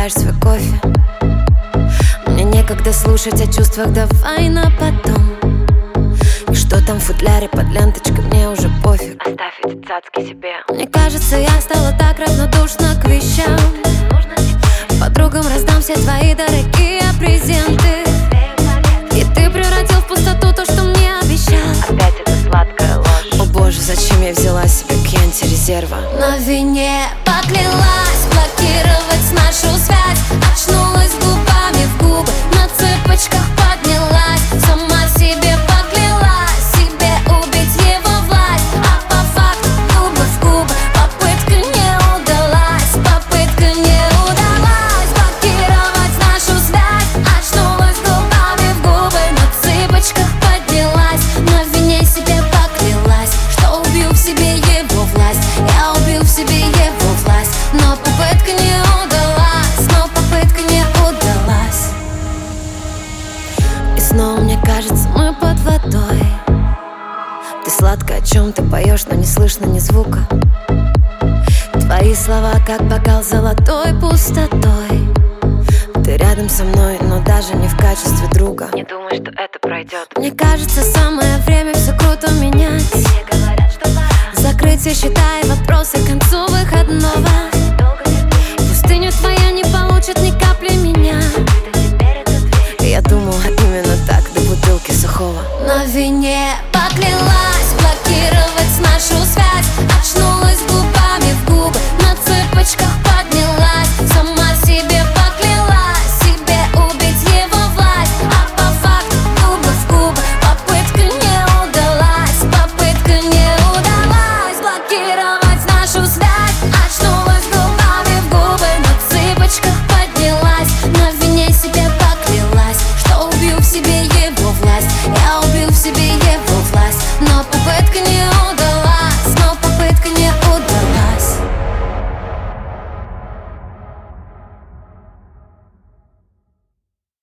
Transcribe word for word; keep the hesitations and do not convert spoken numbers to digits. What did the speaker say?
допиваешь свой кофе. Мне некогда слушать о чувствах, давай на потом. И что там в футляре под ленточкой, мне уже пофиг. Оставь эти цацки себе. Мне кажется, я стала так равнодушна к вещам. Подругам раздам все твои дорогие презенты. И ты превратил в пустоту то, что мне обещал. Опять эта сладкая ложь. О боже, зачем я взяла себе Кенти резерва? На вине поклялась блокировать нашу связь. Очнулась губами в губы, на цыпочках поднялась. Сама себе поклялась, себе убить его власть. А по факту губы в губы, попытка не удалась. Попытка не удалась блокировать нашу связь. Очнулась губами в губы, на цыпочках поднялась. На вине себе поклялась, что убью в себе его власть. Я убью в себе его власть, но попытка не удалась. Но попытка не удалась. И снова мне кажется, мы под водой. Ты сладко о чем-то поешь, но не слышно ни звука. Твои слова как бокал золотой пустотой. Ты рядом со мной, но даже не в качестве друга. Не думай, что это пройдет. Мне кажется, самое время все круто менять. Все говорят, что пора. Закрыть все счета и вопросы к концу выходного. Долго терпеть, Пустыню твоя не получит ни капли меня. что теперь это дверь. Я думала именно так, до бутылки сухого. На вине